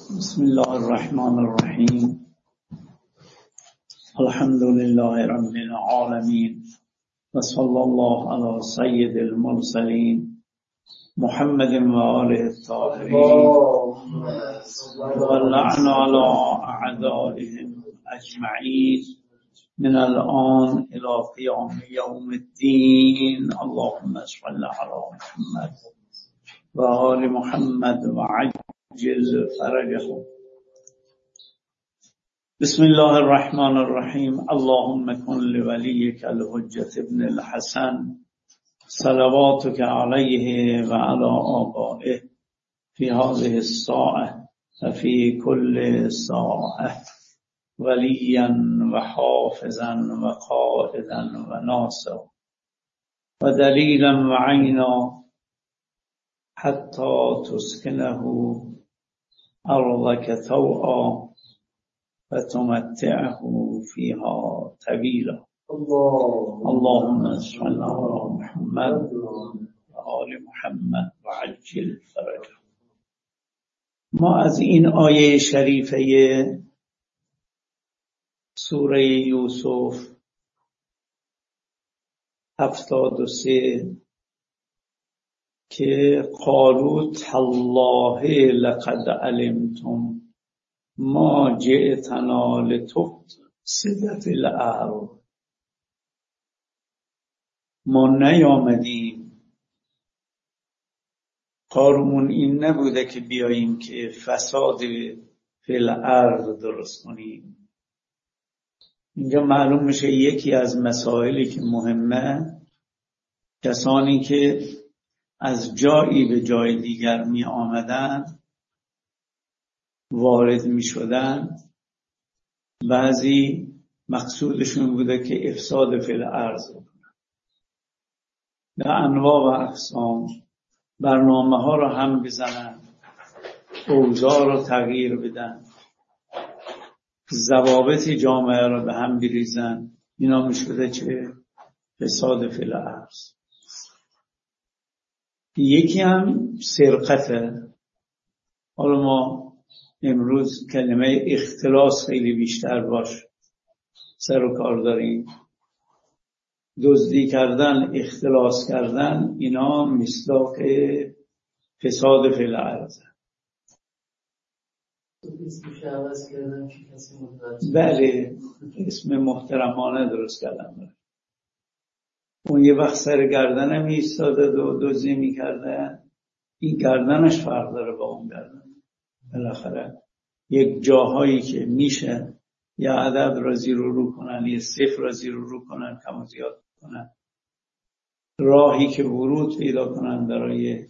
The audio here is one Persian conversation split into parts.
بسم الله الرحمن الرحیم. الحمد لله رب العالمین و صلی الله علی سید المرسلین محمد و آله الطاهرین و لعن علی اعدائهم اجمعین من الان الى قیام یوم الدین. اللهم صل علی محمد و آل محمد و عجل فرجهم. بسم الله الرحمن الرحیم. اللهم کن لولیک الحجة ابن الحسن صلواتک علیه و علی آبائه فی هذه الساعة و فی کل ساعة ولیا و حافظا و قائدا و ناصرا و دلیلا و عینا حتی تسکنه ارضک طوعا و تمتعه فیها طویلا. اللهم صل علی محمد و آل محمد و عجل فرجه. ما از این آیه شریفه سوره یوسف 73 که قالوا تالله لقد علمتم ما جئتنا لتفسد فی الارض، ما نیامدیم، کارمون این نبوده که بیاییم که فساد فی الارض درست کنیم. اینجا معلوم میشه یکی از مسائلی که مهمه، کسانی که از جایی به جای دیگر می آمدن وارد می شدن، بعضی مقصودشون بوده که افساد فی الارض کنن، به انواع و اقسام برنامه ها رو هم بزنن، اوضاع رو تغییر بدن، ضوابط جامعه رو به هم بریزن. اینا می شده چه؟ فساد فی الارض. یکی هم سرقته. حالا ما امروز کلمه اختلاس خیلی بیشتر باش سر و کار داریم. دزدی کردن، اختلاس کردن، اینا مصداق فساد فی الارض. بله، اسم محترمانه درست کردن. اون یه وقت سر گردنم ایستاده دزدی میکرده، این گردنش فرق داره با اون گردن. بالاخره یک جاهایی که میشه یه عدد را زیر و رو کنن، یه صفر را زیر و رو کنن، کم و زیاد کنن، راهی که ورود پیدا کنن برای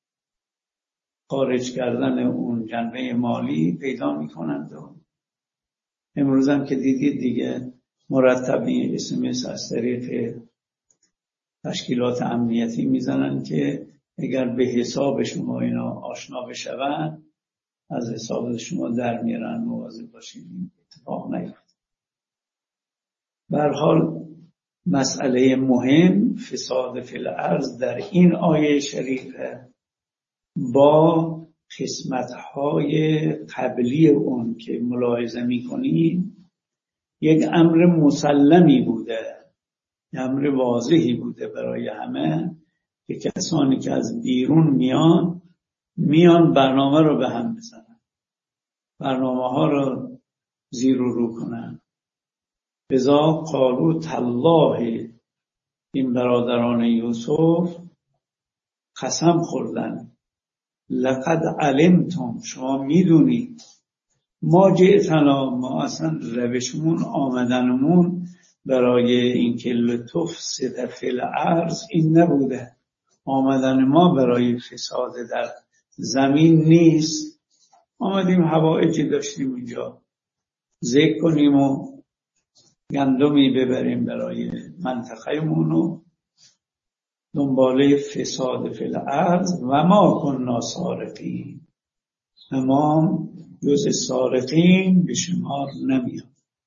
خارج کردن اون جنبه مالی پیدا میکنن. امروز هم که دیدید دیگه مرتب این SMS از طریق تشکیلات امنیتی میزنن که اگر به حساب شما اینا آشنا بشون از حساب شما در میارن، مواظب باشید این اتفاق نیفته. به هر حال مسئله مهم فساد فی الارض در این آیه شریفه با قسمت‌های قبلی اون که ملاحظه می‌کنیم یک امر مسلمی بوده، امر واضحی بوده برای همه که کسانی که از بیرون میان برنامه رو به هم بزنن، برنامه ها رو زیر و رو کنن. لذا قالوا تالله، این برادران یوسف قسم خوردن، لقد علمتم، شما میدونید، ما جئتنا، ما اصلا روشمون آمدنمون برای اینکه لتفسد فی الارض این نبوده. آمدن ما برای فساد در زمین نیست. آمدیم حوائجی داشتیم اینجا ذکر کنیم و گندمی ببریم برای منطقه‌مون و دنباله فساد فی الارض. و ما کننا سارقین، ما جز سارقین به شمار نمیاد.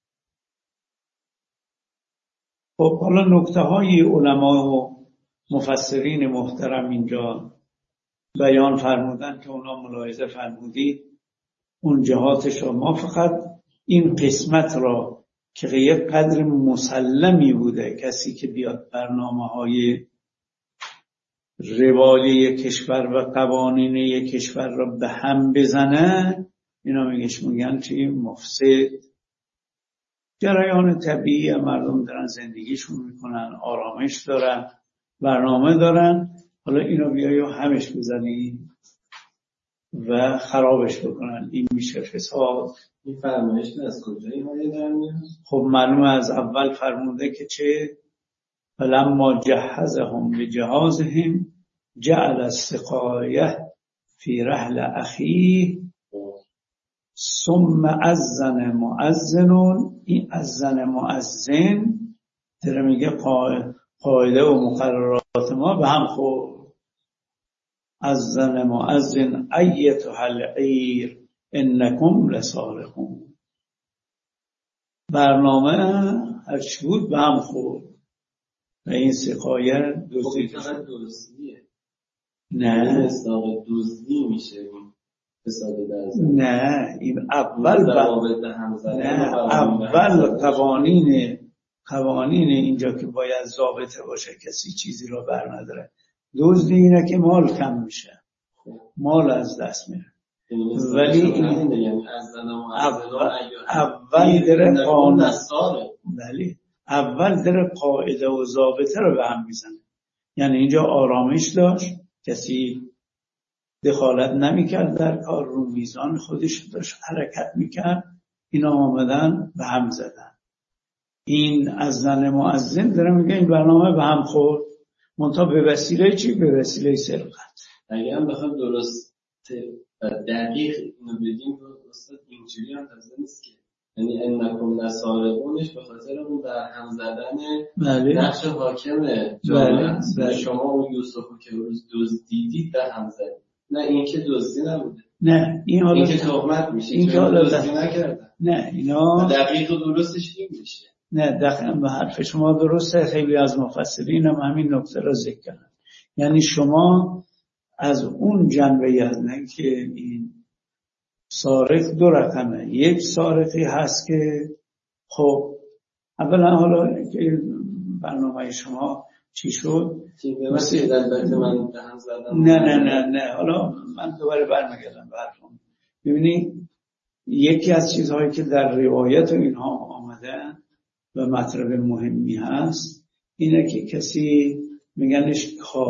خب حالا نکته های علما و مفسرین محترم اینجا بیان فرمودن که اونا ملاحظه فرمودید اون جهاتش را، ما فقط این قسمت را که یک قدر مسلمی بوده کسی که بیاد برنامه‌های روالی کشور و قوانین یک کشور را به هم بزنه، اینا میگن چی؟ مفسد. جریان طبیعی مردم دارن زندگیشون میکنن، آرامش دارن، برنامه دارن، حالا اینا بیایی و همش بزنی و خرابش بکنن. این میشه فساد. این فرمایش از کجا این دارن میاد؟ خب معلومه از اول فرموده که چه؟ فلما جهزهم بجهازهم جعل السقایه فی رحل اخیه ثم اذن مؤذن. این اذن مؤذن داره میگه قاعده و مقررات ما به هم خورد. اذن مؤذن ایتها العیر انکم لسارقون. برنامه هرچی بود به هم خورد و این سقایه دزدیه. نه مصداق دزدی میشه این فساد درزد. نه این اول قوانین اینجا که باید ضابطه باشه، کسی چیزی را بر نداره. دزدی اینه که مال کم میشه، مال از دست میره. ولی این اول داره قانون، ولی اول داره قاعده و ضابطه رو به هم میزنه. یعنی اینجا آرامش داشت، کسی دخالت نمیکرد در کار، رو میزان خودش داشت حرکت میکرد، اینا آمدن به هم زدن. این از زن مؤذن داره میگه این برنامه به هم خورد، منتها به وسیله چی؟ به وسیله سرقت. اگه هم بخواد درست دقیق اینو بگیم استاد، اینجوری هم تازه نیست که یعنی انکم لسارقونش به خاطر اون در هم زدن نقش حاکم جامعه. شما اون یوسفو که روز دزدیدید در هم زدید، نه این که دزدی نبوده، نه این که تهمت میشه، این که دزدی نکردن. نه اینا دقیق و درستش این میشه. نه دقیقاً به حرف شما درسته. خیلی از مفسرین هم همین نکته را ذکر کردن. یعنی شما از اون جنبه نه که این سارق دو رقمه. یک سارقی هست که خب اولا حالا که برنامه شما چی شد؟ نه حالا من دوباره برمیگردم به حرفم. ببینید یکی از چیزهایی که در روایت و اینها آمده و مطلب مهمی هست اینه که کسی میگنش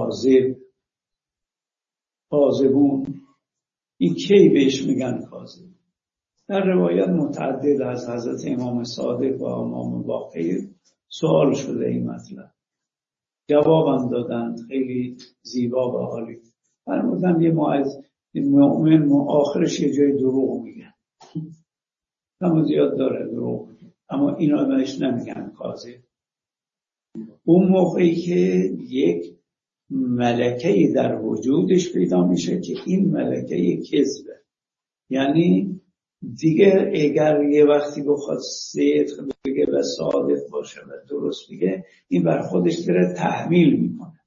کاذبون. این کی بهش میگن کاذب؟ در روایت متعدد از حضرت امام صادق و امام باقر سوال شده این مطلب، جوابم دادند خیلی زیبا و عالی. فرمودن یه مؤمن آخرش یه جای دروغ میگن، اما زیاد داره دروغ، اما اینا بهش نمیگن کاذب. اون موقعی که یک ملکه‌ای در وجودش پیدا میشه که این ملکه کذبه، یعنی دیگه اگر یه وقتی بخواد صدق بگه و صادق باشه و درست بگه، این بر خودش داره تحمیل میکنه،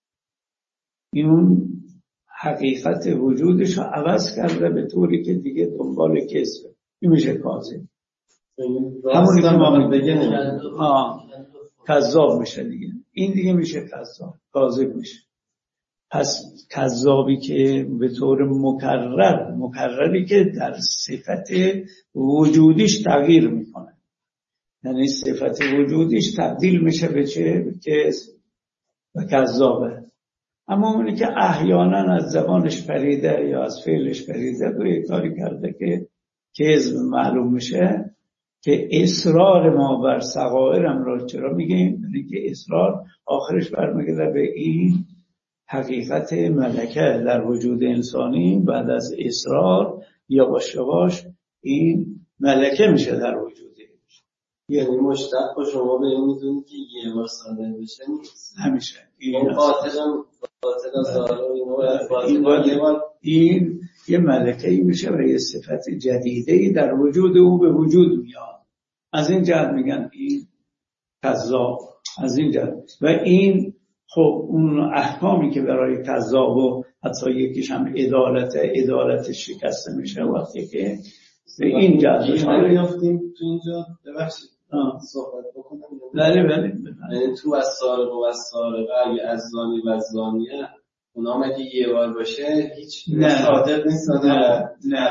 این حقیقت وجودش رو عوض کرده به طوری که دیگه دنبال کذبه. این میشه کاذب. همونی که ما بگه کذاب میشه دیگه. این دیگه میشه کاذب میشه. پس کذابی که به طور مکرری که در صفت وجودیش تغییر میکنه، یعنی صفت وجودیش تبدیل میشه به چه؟ به کذب و کذابه. اما اونی که احیانا از زبانش پریده یا از فعلش پریده و یک کاری کرده که کذب معلوم میشه، که اصرار ما بر صغائرم را چرا میگیم؟ یعنی که اصرار آخرش برمیگرده به این حقیقت ملکه در وجود انسانی. بعد از اصرار یواش یواش این ملکه میشه در وجود. یعنی مشتق با شما به این میدونید که یه بار صادر بشه نیست، همیشه این باطل ظاهر این یه ملکه‌ای میشه و یه صفت جدیده‌ای در وجود او به وجود میاد. از این جهت میگن این کذاب. از این جهت و این خب اون احکامی که برای کذاب و حتی یکیش هم عدالت شکسته میشه وقتی که به این جهت میافتیم تو اینجا. ببخشید صحبت بکنم. بله یعنی تو از سارق و از سارقه اگه از زانی و از زانیه اونا هم اگه یه بار باشه هیچ صادق نیست. نه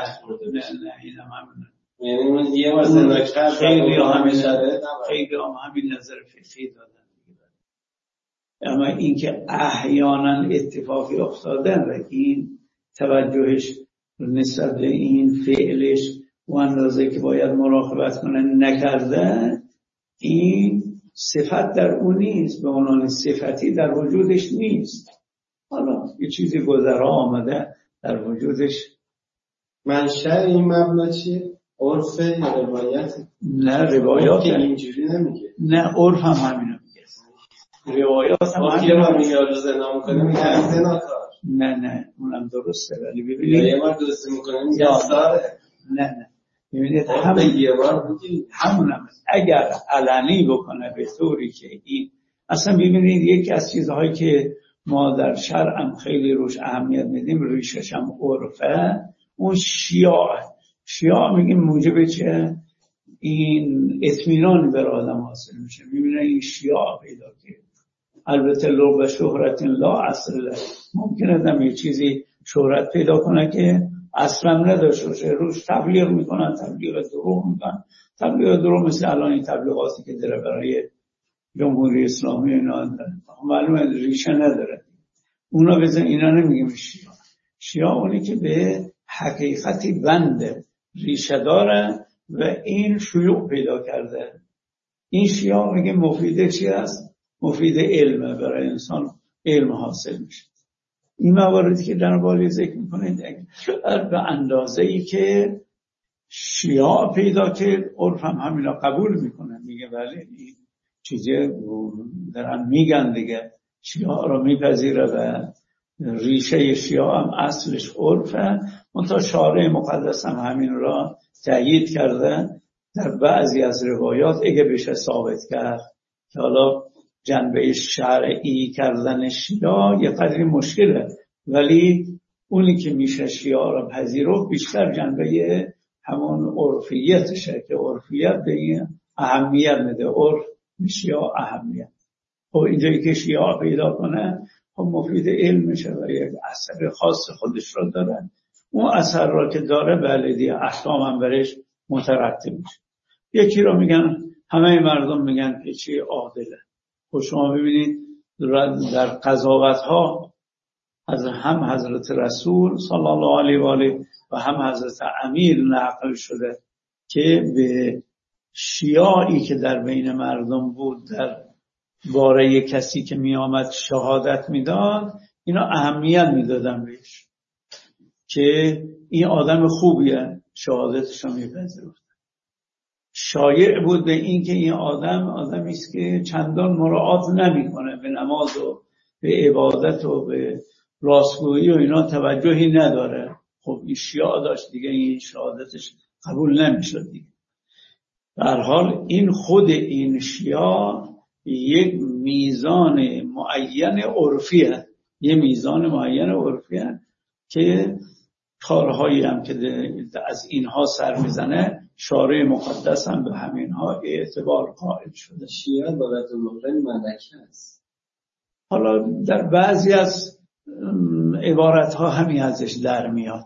این هم همونه. یعنی اون یه بار زنا کرد خیلی هم همین نظر فقهی دادن. اما اینکه احیانا اتفاقی افتاده و این توجهش نسبت به این فعلش و اندازه که باید مراقبت کنه نکرده، این صفت در اون نیست، به عنوان صفتی در وجودش نیست. حالا یه چیزی گذرا آمده در وجودش. منشأ این مبنا چیه؟ عرف یا روایت؟ نه روایات اینجوری نمیگه. نه عرف هم همینو میگه. روایات هم همینو میگه. یارو زنا میکنه میگه زناکار. نه اونم درسته، ولی ببینید یه بار دوستی میکنه میگه ساره. نه ببینید همونم اگر علنی بکنه به طوری که این اصلا ببینید یکی از چیزهایی که ما در شرع خیلی روش اهمیت میدیم ریشش هم عرفه، اون شیاع میگیم موجب چه؟ این اطمینان بر آدم حاصل میشه. میبینه این شیاع پیدا کرد. البته لو و شهرت لا اصل له، ممکنه آدم یه چیزی شهرت پیدا کنه که اصلا نداشته باشه، روش تبلیغ میکنن، تبلیغ دروغ میکنن. تبلیغ دروغ مثل الان این تبلیغاتی که داره برای جمهوری اسلامی اینا معلومه ریشه نداره. اونا بزن اینا نمیگیم شیعه اونی که به حقیقتی بنده ریشه داره و این شیوع پیدا کرده. این شیعه میگه مفیده چی است؟ مفید علمه، برای انسان علم حاصل میشه. این مواردی که در بالا ذکر میکنید به اندازه‌ای که شیعه پیدا کرد عرف هم همینا قبول میکنه، میگه بله این چیزی دارن میگن دیگه، شیعه رو میپذیره و ریشه شیعه هم اصلش عرفه. منتها شارع مقدس هم همین را تأیید کرده در بعضی از روایات اگه بشه ثابت کرد که حالا جنبه شرعی کردن شیعه یه قدری مشکله، ولی اونی که میشه شیعه را پذیرفت بیشتر جنبه همون عرفیتشه که عرفیت به این اهمیت میده. عرف شیعه اهمیت. خب اینجایی که شیعه پیدا کنه خب مفید علم میشه و یک اثر خاص خودش رو داره. اون اثر را که داره بلدی احکام هم برش مترتب میشه. یکی رو میگن همه مردم میگن که چی عادله. خب شما ببینید در قضاوت ها از هم حضرت رسول صلی الله علیه و آله و هم حضرت امیر نقل شده که به شیعی که در بین مردم بود در باره کسی که می آمد شهادت میداد اینا اهمیت میدادن بهش که این آدم خوبیه، شهادتش رو میپذیرفت. شایع بود به این که این آدمی است که چندان مراعات نمیکنه به نماز و به عبادت و به راستگویی و اینا توجهی نداره. خب این شیعه داشت دیگه، این شهادتش قبول نمیشد دیگه. در حال این خود این شیعه یک میزان معین عرفیه، یه میزان معین عرفیه که کارهایی هم که از اینها سر میزنه شارع مقدس هم به همینها اعتبار قائل شده. شیعه عبادت المحرم ملکه است. حالا در بعضی از عبارتها همین ازش در میاد.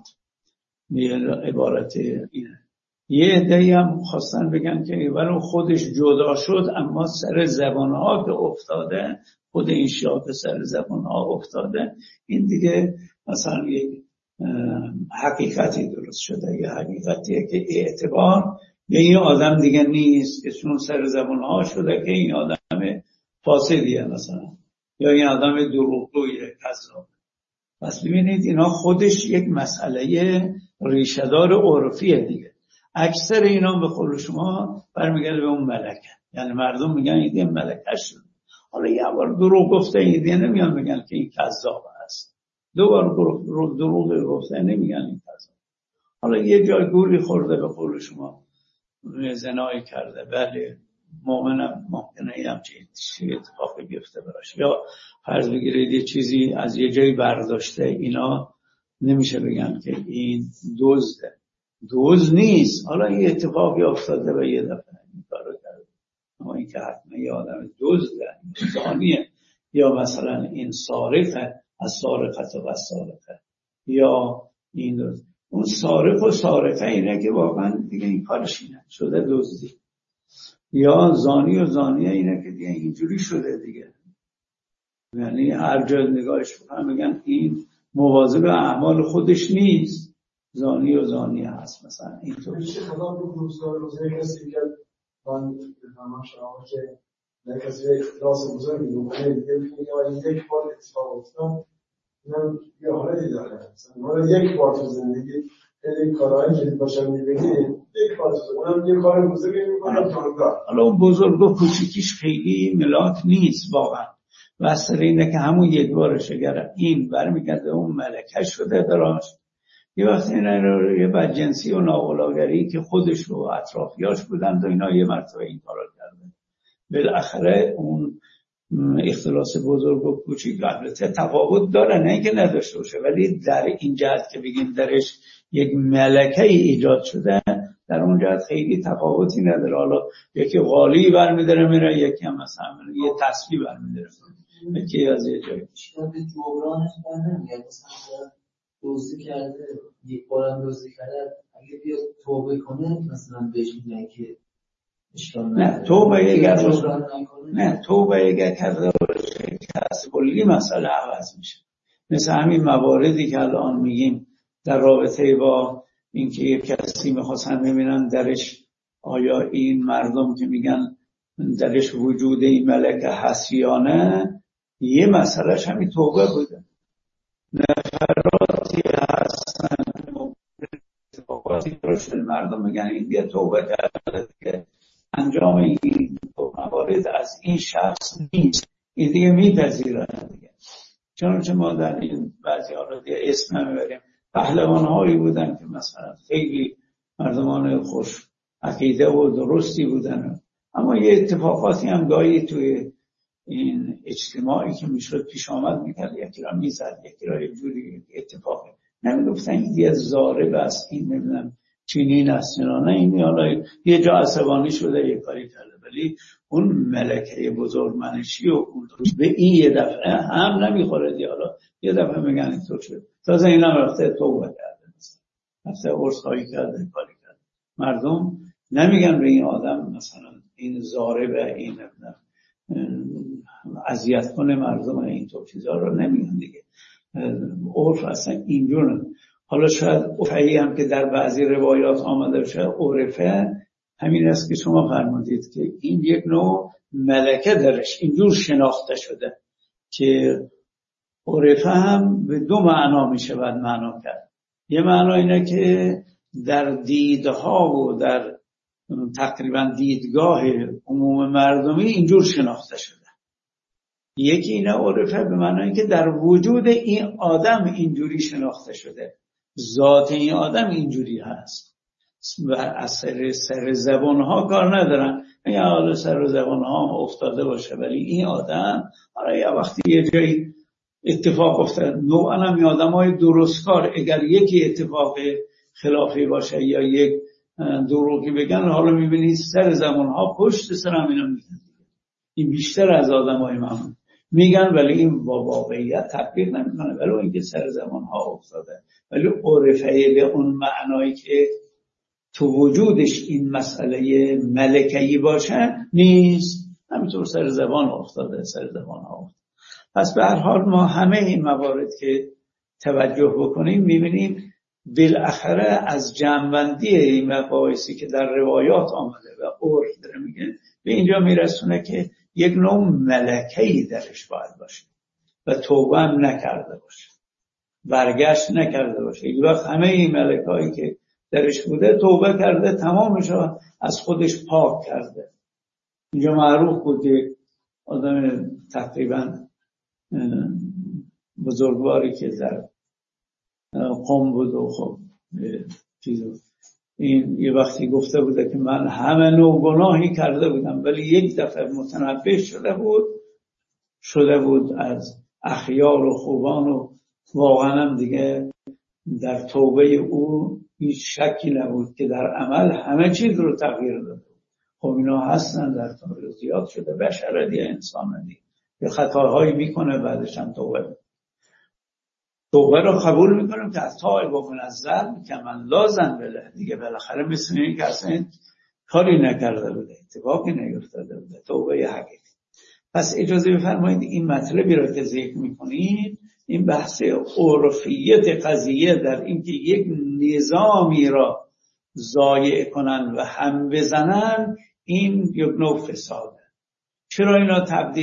عبارت اینه. یه عده‌ای هم خواستن بگن که ولو خودش جدا شد اما سر زبانها که افتاده، خود این شیعه که سر زبانها افتاده، این دیگه مثلا یک حقیقتی درست شده، یه حقیقتیه که اعتبار به این آدم دیگه نیست که چون سر زبانها شده که این آدم فاسدیه مثلا، یا این آدم دروغگویه، کذاب. پس ببینید اینا خودش یک مسئله ریشه‌دار عرفیه دیگه. اکثر اینا به قول شما برمیگرده به اون ملکه، یعنی مردم میگن این ملکه شد. حالا یه بار دروغ گفته این نمیان میگن که این کذاب است، دو بار دروغ گفته نمیگن این کذاب. حالا یه جای گولی خورده به قول شما زنایی کرده، بله مؤمنم ممکنه این همچین اتفاقی بیفته براش، یا فرض بگیرید یه چیزی از یه جایی برداشته، اینا نمیشه بگن که این دزده. دوز نیست. حالا این اتفاقی افتاده و یه دفعه این کارو کرده، اما این که حتما یه آدم دزده، زانیه، یا مثلا این سارقه، از سارقت و سارقه، یا این دوز. اون سارق و سارقه اینه که واقعا دیگه این کارش اینه شده دزدی، یا زانی و زانیه اینه که دیگه اینجوری شده دیگه. یعنی هر جا نگاهش بکنم میگن این مواظب اعمال خودش نیست، زانی و زانیه هست مثلا اینطور. میشه خدا رو روزگار کسی که من بفهمم شما که نه کسی اختلاس بزرگی میکنه دیگه میگه یک بار اتفاق افتاد اینم یه حالتی داره، مثلا یک بار تو زندگی خیلی کارهایی که باشن میبینی یک بار تو اونم یه کار بزرگی میکنه جاندار. حالا اون بزرگ و کوچیکیش خیلی ملاک نیست واقعا، واسه اینه که همون یک بارش اگر این برمیگرده اون ملکه شده دراش، یه وقت اینا رو یه بدجنسی و ناولاگری که خودش و اطرافیاش بودند و اینا یه مرتبه این کارا کردن، بالاخره اون اختلاس بزرگ و کوچیک البته تفاوت داره، نه اینکه نداشته باشه، ولی در این جهت که بگیم درش یک ملکه ایجاد شده، در اون جهت خیلی تفاوتی نداره. حالا یکی قالی برمی‌داره میره، یکی هم مثلا یه تسبیح برمی‌داره، یکی از یه جایی شما به جبرانش نمیاد، مثلا دوستی کرده یک بارم دوستی کرده اگه بیا توبه کنه مثلا بهش میگن که نه توبه اگر کرده باشه کسی کلی مسئله عوض میشه. مثل همین مواردی که الان میگیم در رابطه با اینکه یک کسی میخواستن ببینن درش آیا این مردم که میگن درش وجود این ملکه هست یا نه، یه مسئلهش همین توبه بوده. نفراتی هستن اتفاقاتی درشت مردم میگن این دیگه توبه کرده که انجام این موارد از این شخص نیست، این دیگه میپذیرن دیگه. چون ما در این بعضی ها رو دیگه اسم نمیبریم، پهلوان هایی بودن که مثلا خیلی مردمان خوش عقیده و درستی بودن، اما یه اتفاقاتی هم گاهی توی این اجتماعی که میشد پیش آمد میکرد، یکی را میزد، یکی را یه جوری اتفاقی نمیگفتن این دیگه زارب است، این نمیدونم چینین است، نه این حالا یه جا عصبانی شده یه کاری کرده، ولی اون ملکه بزرگ منشی و اون به این یه دفعه هم نمیخوره دیگه. حالا یه دفعه میگن اینطور شد، تازه این هم رفته توبه کرده، رفته عرضخواهی کرده، کاری کرده. مردم نمیگن به این آدم مثلا این زاربه، این نمیدونم اذیت کنه مردم، اینطور چیزا رو نمیگن دیگه. عرف اصلا اینجور. حالا شاید عرفی هم که در بعضی روایات آمده باشه، عرفه همین است که شما فرمودید که این یک نوع ملکه درش اینجور شناخته شده که عرفه هم به دو معنا میشه باید معنا کرد. یه معنا اینه که در دیدها و در تقریبا دیدگاه عموم مردمی اینجور شناخته شده. یکی اینه عرفه به معنی که در وجود این آدم اینجوری شناخته شده، ذات این آدم اینجوری هست و اثر سر زبان ها کار ندارن، یا حالا سر زبان ها افتاده باشه، ولی این آدم حالا یا وقتی یه جایی اتفاق افتاد، نوعا هم این آدم های درستکار اگر یکی اتفاق خلافی باشه یا یک دروغی بگن، حالا میبینید سر زبان ها پشت سر هم اینا میگن. این بیشتر از آدم های معمول میگن، ولی این با واقعیت تطبیق نمیکنه، ولی اینکه سر زمان ها افتاده. ولی عرفه به اون معنایی که تو وجودش این مسئله ملکه‌ای باشه نیست، همینطور سر زبان افتاده، سر زبان ها افتاده. پس به هر حال ما همه این موارد که توجه بکنیم میبینیم بالاخره از جمع‌بندی این مباحثی که در روایات آمده و عرف داره میگه به اینجا میرسونه که یک نوع ملکه‌ای درش باید باشه و توبه هم نکرده باشه، برگشت نکرده باشه. یک وقت همه این ملکه‌ای که درش بوده توبه کرده، تمامش رو از خودش پاک کرده. اینجا معروف بود یک آدم تقریبا بزرگواری که در قم بود و خب این یه وقتی گفته بوده که من همه نوع گناهی کرده بودم، ولی یک دفعه متنبه شده بود از اخیار و خوبان و واقعا هم دیگه در توبه او هیچ شکی نبود که در عمل همه چیز رو تغییر داده. خب اینا هستن در تاریخ، زیاد شده، بشر دیگه، انسان دیگه یه خطاهایی میکنه بعدش هم توبه رو قبول میکنم که از تائب و من الذنب کمن لا ذنب له، دیگه بالاخره مثل این که اصلا کاری نکرده بوده، اتفاقی نیفتاده بوده، توبه حقیقی. پس اجازه بفرمایید این مطلبی را که ذکر میکنید، این بحث عرفیت قضیه در اینکه یک نظامی را ضایع کنن و هم بزنن، این یک نوع فساده. چرا اینا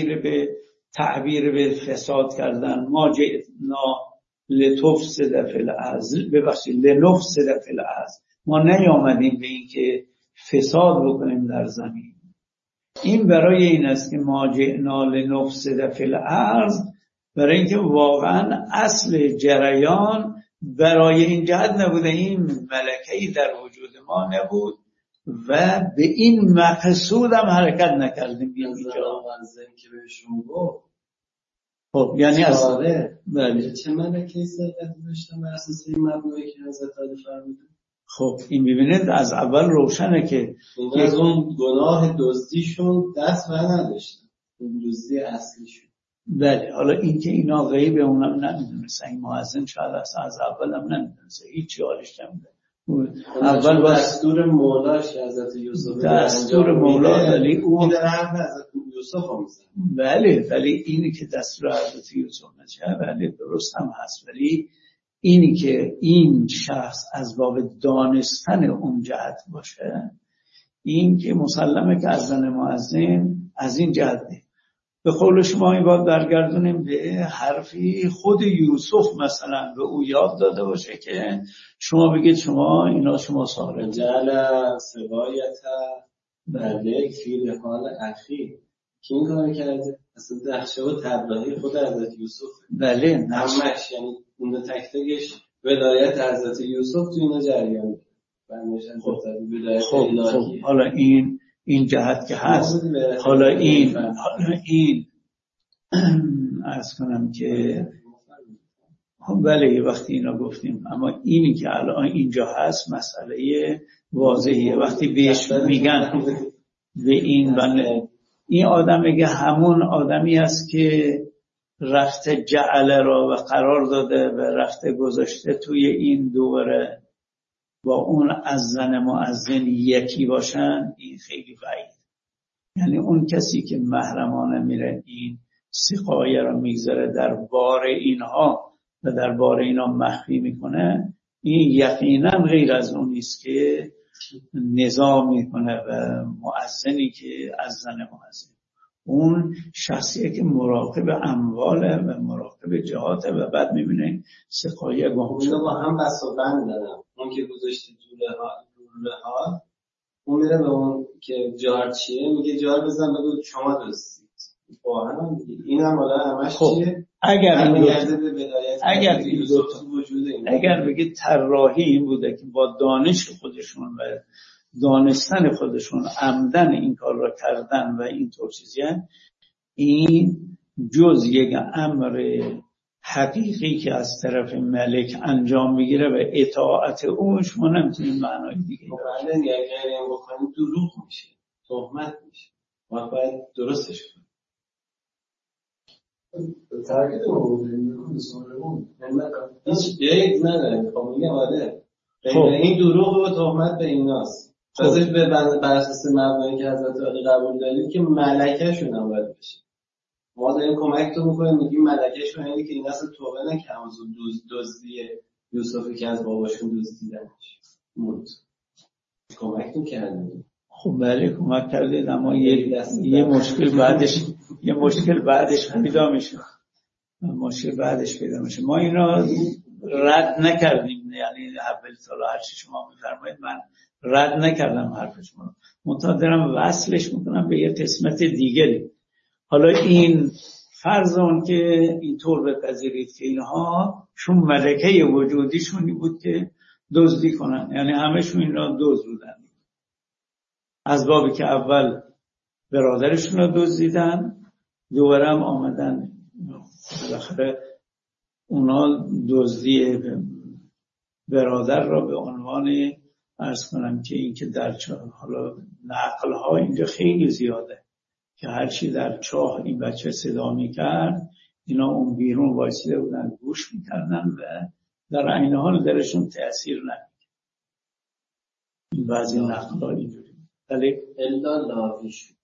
تعبیر به فساد کردن؟ ما جئنا لتفسد فی الارض، ببخشید لنفسد فی الارض، ما نیامدیم به این که فساد بکنیم در زمین. این برای این است که ما جئنا لنفسد فی الارض، برای اینکه واقعا اصل جریان برای این جهت نبوده، این ملکه‌ای در وجود ما نبود و به این مقصود هم حرکت نکردیم. بیان اینجا که بهشون گفت خب یعنی بله چه ملکه‌ای سرقت داشتن بر اساس این مبنایی که حضرت علی فرمودن. خب این ببینید از اول روشنه که از اون گناه دزدیشون دست بر نداشتن، دزدی اصلیشون. بله، حالا این که اینا غیب اونم نمیدونستن، این مؤذن شاید از اول هم نمیدونسته، هیچ حالش نمیده. اول دستور مولاش حضرت یوسف، دستور مولا، ولی اون در حرف حضرت یوسف هم میزن. بله، ولی اینی که دستور حضرت یوسف نشه، بله درست هم هست، ولی اینی که این شخص از باب دانستن اون جهت باشه، این که مسلمه که از زن مؤذن از این جهته. به قول شما این باید برگردونیم به حرفی خود یوسف مثلا به او یاد داده باشه که شما بگید شما اینا شما ساره جل سوایت ملک فی حال اخی، که این کار کرده اصلا نقشه و طراحی خود حضرت یوسف. بله همش، یعنی اون تک تکش ولایت حضرت یوسف تو اینا جریان خب حالا این جهت که هست، حالا این عرض کنم که بله یه وقتی اینا گفتیم، اما اینی که الان اینجا هست مسئله واضحیه. وقتی بهش میگن به این آدم میگه همون آدمی است که رفته جعل را و قرار داده و رفته گذاشته توی این دوره با اون از زن مؤذن یکی باشن، این خیلی بعید. یعنی اون کسی که محرمانه میره این سقایه رو میگذاره در بار اینها و در بار اینا مخفی میکنه، این یقینا غیر از اون نیست که نظام میکنه و مؤذنی که از زن مؤذن. اون شخصیه که مراقب امواله و مراقب جهاته و بعد میبینه سقایه گم شده. با هم بس و بند دارم. اون که گذاشتی دوره ها اون میره به اون که جار چیه میگه جار بزن بگو شما دوستید با هم دیگه. این هم حالا همش چیه؟ اگر بگید طراحی این بوده که با دانش خودشون و دانستن خودشون عمدن این کار را کردن و این طور چیزیه، این جز یک امر حقیقی که از طرف ملک انجام میگیره و اطاعت اون، شما نمیتونید معنای دیگه بله اگر این بکنید دروغ میشه، تهمت میشه، ما باید درستش کنیم. تاکید رو سوالمون هیچ جایز نداره. خب میگم آره این دروغ و تهمت به ایناست. تازه به بر اساس مبنایی که حضرت علی قبول دارید که ملکه‌شون هم باید بشه. ما داریم کمک تو میکنیم میگیم ملکه‌شون اینه که این اصلا توبه نکنه از دزدی یوسفی که از باباشون دزدیدنش موند. کمک تو کردید. خب بله کمک کردید، اما یه مشکل بعدش پیدا میشه. ما اینا رد نکردیم، یعنی اول سال هر چی شما میفرمایید من رد نکردم حرف شما رو، منتها دارم وصلش میکنم به یه قسمت دیگری. حالا این فرض اون که اینطور بپذیرید که اینها چون ملکه وجودیشونی بود که دزدی کنن، یعنی همشون اینا دزد بودن، از بابی که اول برادرشون رو دزدیدن، دوباره هم آمدن بالاخره اونا دزدی برادر را به عنوان عرض کنم که این که در چاه، حالا نقل ها اینجا خیلی زیاده که هرچی در چاه این بچه صدا میکرد اینا اون بیرون وایسیده بودن گوش میکردن و در عین حال درشون تأثیر نمیکرد. این بعضی نقل ها اینجوری ولی الا لاویش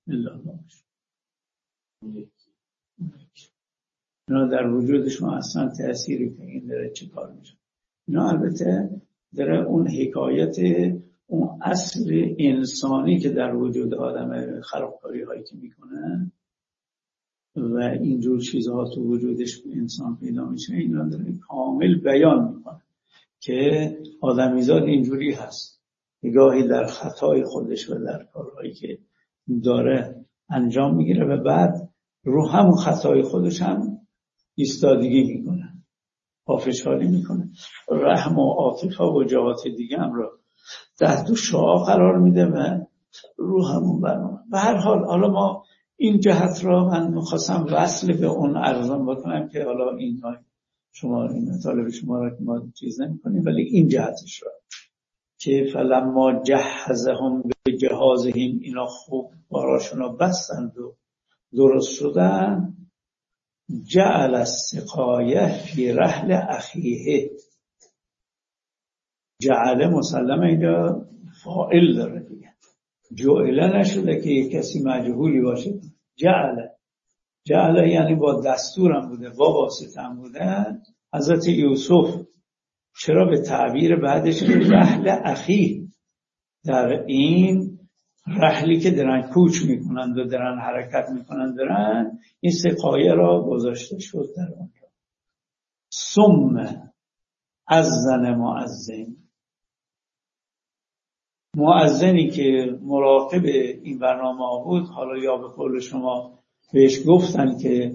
اینا در وجودشون اصلا تأثیری که این داره چه کار میشه. اینا البته داره اون حکایت اون اصل انسانی که در وجود آدم خرابکاری هایی که میکنه و اینجور چیزها تو وجودش انسان پیدا میشه، اینا داره کامل بیان میکنه که آدمیزاد اینجوری هست، نگاهی در خطای خودش و در کارهایی که داره انجام میگیره و بعد رو همون خطای خودش هم ایستادگی میکنه، پافشاری میکنه، رحم و عاطفه و جهات دیگه هم رو تحت شعاع قرار میده و رو همون برنامه. به هر حال حالا ما این جهت را من میخواستم وصل به اون ارزان بکنم که حالا این شما این مطالب شما را که ما چیز نمی کنیم، ولی این جهتش را که فلما جهزهم به جهازهم، اینا خوب باراشون را بستند و درست شدن، جعل السقایه فی رحل اخیه. جعل مسلمه اینجا فاعل داره دیگه، جعله نشده که یک کسی مجهولی باشه. جعل یعنی با دستورم بوده، با واسطم بوده. حضرت یوسف چرا به تعبیر بعدش رحل اخی، در این رحلی که دارن کوچ میکنند و دارن حرکت میکنند دارن این سقایه را گذاشته شد در اونجا. ثم اذن مؤذنی که مراقب این برنامه بود، حالا یا به قول شما بهش گفتن که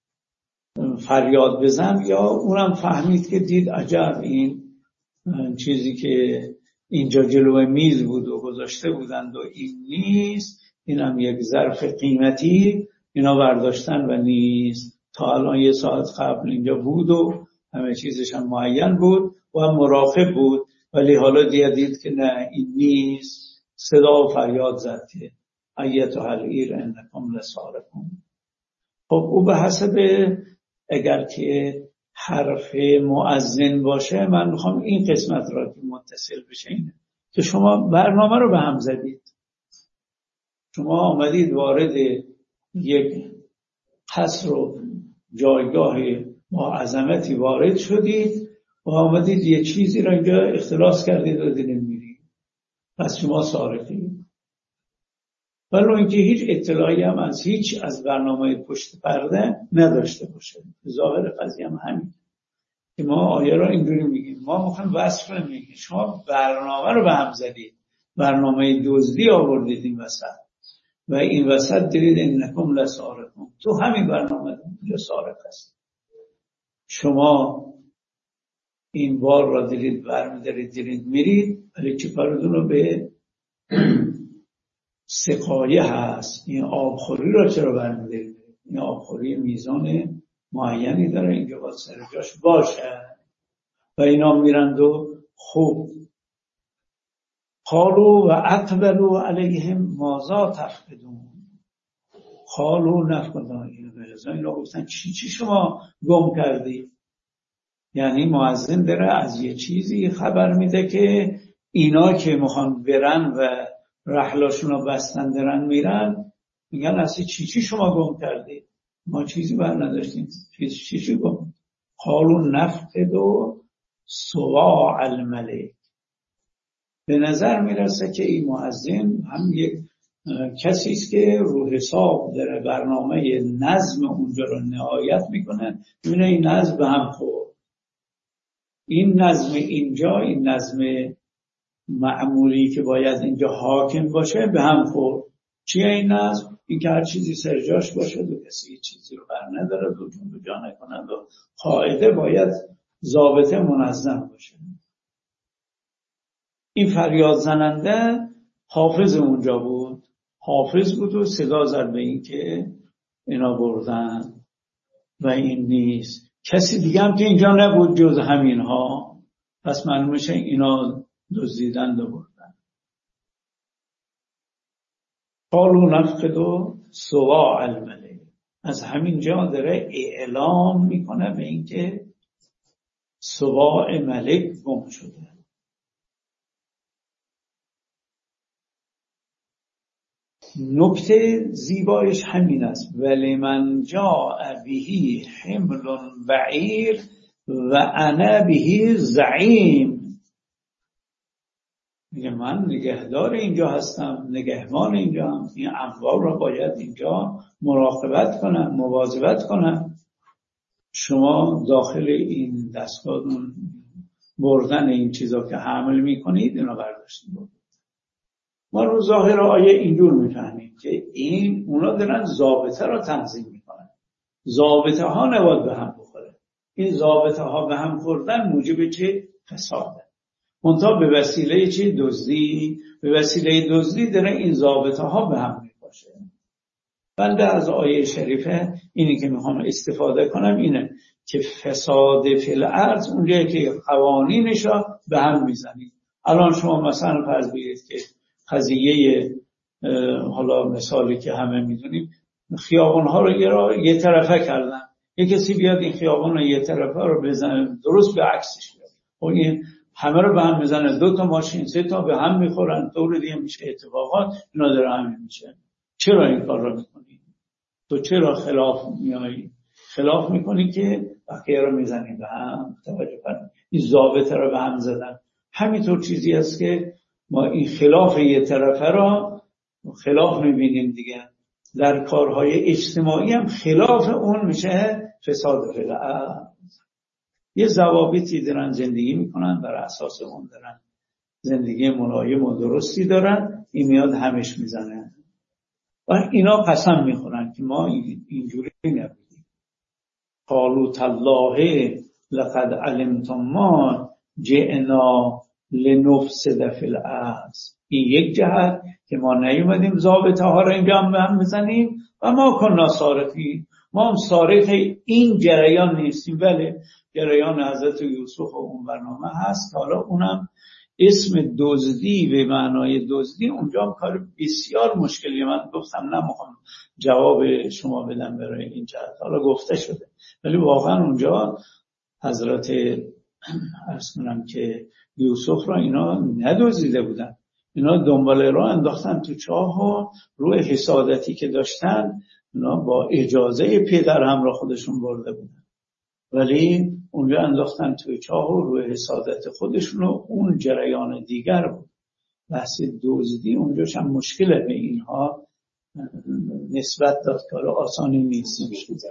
فریاد بزن، یا اونم فهمید که دید عجب این چیزی که اینجا جلوی میز بود و گذاشته بودند و این نیست، اینم یک ظرف قیمتی اینا برداشتن و نیست. تا الان 1 ساعت قبل اینجا بود و همه چیزش هم معین بود و هم مراقب بود، ولی حالا دید که نه این نیست. صدا و فریاد زد که ایتها العیر انکم لسارقون. خب او به حسب اگر که حرف مؤذن باشه، من میخوام این قسمت را که متصل بشه اینه که شما برنامه رو به هم زدید، شما آمدید وارد یک قصر و جایگاه با عظمتی وارد شدید و آمدید یه چیزی را اینجا اختلاس کردید و دیدید میرید، پس شما سارقید. ولی اینکه هیچ اطلاعی هم از برنامه پشت پرده نداشته باشه. ظاهر قضیه هم همین که ما آیه را اینجوری میگیم، ما میخوایم وصف نمیگیم، شما برنامه رو به هم زدید، برنامه دزدی آوردید این وسط و این وسط دیدید انکم لسارقون. تو همین برنامه اینجا سارق هست. شما این بار را دیدید برمیدارید دیدید میرید، ولی چه کارتون رو به سقایه هست، این آبخوری را چرا برمیدارید؟ این آبخوری میزان معینی داره، اینجا باید سر جاش باشه و اینا میرند و خوب قالوا و اقبلوا علیهم ماذا تفقدون. قالوا نفقدون، اینا گفتن چی شما گم کردی؟ یعنی مؤذن داره از یه چیزی خبر میده که اینا که میخوان برن و رحلاشون رو بستن دارن میرن، میگن اصلا چی شما گم کردی؟ ما چیزی بر نداشتیم. چی گم؟ قالوا نفقد صواع الملک. به نظر میرسه که این مؤذن هم یک کسی است که رو حساب داره برنامه نظم اونجا رو نهایت میکنه، میبینه این نظم به هم خورد. این نظم اینجا، این نظم معمولی که باید اینجا حاکم باشه به هم خورد. چیه این نظم؟ این که هر چیزی سر جاش باشه، دو کسی چیزی رو بر نداره، دو جون دو جا نکنند و قاعده باید ضابطه منظم باشه. این فریاد زننده حافظ اونجا بود، حافظ بود و صدا زد به این که اینا بردن و این نیست. کسی دیگه هم که اینجا نبود جز همین ها. پس معلومه شه اینا دزدیدن و بردن. قالوا نفقد صواع الملک. از همین جا داره اعلام میکنه به اینکه صواع ملک گم شده. نکته زیبایش همین است: ولی من جاء به حمل بعیر و انا به زعیم. میگه من نگهدار اینجا هستم، نگهبان اینجا هم، این اموال را باید اینجا مراقبت کنم، مواظبت کنم. شما داخل این دستگاه بردن این چیزا که حمل میکنید اینا برداشتید. ما رو ظاهر آیه اینجور میفهمیم که این اونا دارن ضابطه را تنظیم میکنن. ضابطه ها نباید به هم بخوره. این ضابطه ها به هم خوردن موجب چه؟ فساده. منتها به وسیله چه؟ دزدی. به وسیله دزدی داره این ضابطه ها به هم میپاشه. بنده از آیه شریفه اینی که میخوام استفاده کنم اینه که فساد فی الارض اونجایی که قوانینش را به هم میزنید. الان شما مثلا فرض بگیرید که قضیه حالا مثالی که همه میدونیم خیابان‌ها رو یه طرفه کردن. یه کسی بیاد این خیابان رو یه طرفه رو بزنه درست به عکسش بیاد. اون همه رو به هم میزنه، 2 تا ماشین 3 تا به هم میخورن، طور دیگه میشه اتفاقات. اینا داره همین میشه. چرا این کار رو میکنی؟ تو چرا خلاف میایی؟ خلاف میکنی که بقیه رو میزنی به هم. توجه کنید، این ضابطه رو به هم زدن. همینطور چیزی است که ما این خلاف یه طرفه را خلاف میبینیم دیگه. در کارهای اجتماعی هم خلاف اون میشه فساد فی الارض. یه ضوابطی دارن زندگی میکنن، بر اساس اون دارن زندگی ملایم و درستی دارن. این میاد همش میزنه و اینا قسم میخورن که ما اینجوری نبودیم. قالوا تالله لقد علمتم ما جئنا لنفسد فی الارض. این یک جهت که ما نیومدیم ضابطه ها رو اینجا هم بزنیم و ما کنا سارقین. ما هم سارق این جریان نیستیم. بله جریان حضرت یوسف و اون برنامه هست، حالا اونم اسم دزدی به معنای دزدی اونجا هم کار بسیار مشکلی. من گفتم نمیخوام جواب شما بدم برای این جهت، حالا گفته شده، ولی واقعا اونجا حضرت عرض کنم که یوسف را اینا ندزدیده بودن. اینا دنبال را انداختن تو چاه و روی حسادتی که داشتن اینا با اجازه پدر همراه خودشون برده بودن، ولی اونجا انداختن توی چاه و روی حسادت خودشون و اون جریان دیگر بود. بحث دزدی اونجاش هم مشکله به اینها نسبت داد، کار آسانی نیست.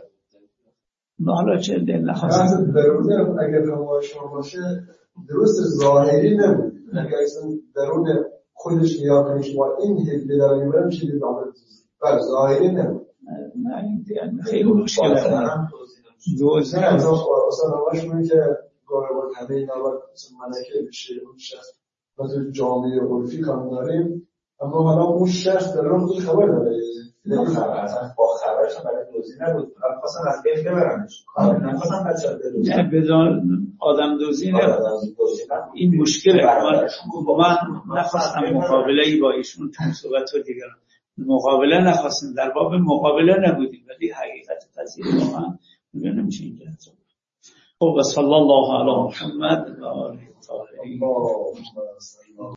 حالا چه دل نخواستم درون اگر رمای شما باشه درست ظاهری نبود. اگر اصلا درون خودش نیا کنی شما این هدیه داره میبره میشه دید آمد بر ظاهری نبود. نه این خیلی مشکل دوزی اصلا آماش کنی که گاهوان همه این آمد ملکه بشه اون شخص و تو جامعه عرفی کام داریم، اما حالا اون شخص در اون خود خبر داره. نه خبر اصلا با خبرش هم برای دوزی نبود. خواستن از بین ببرنش. نخواستن بچه دوزی. نه بدون آدم دوزی نبود. این مشکله. من نخواستم مقابله ای با ایشون تو صحبت و دیگران. مقابله نخواستم، در باب مقابله نبودیم، ولی حقیقت قضیه واقعا نمیشه اینجا. خب صلی الله علی محمد و آله الطاهرین.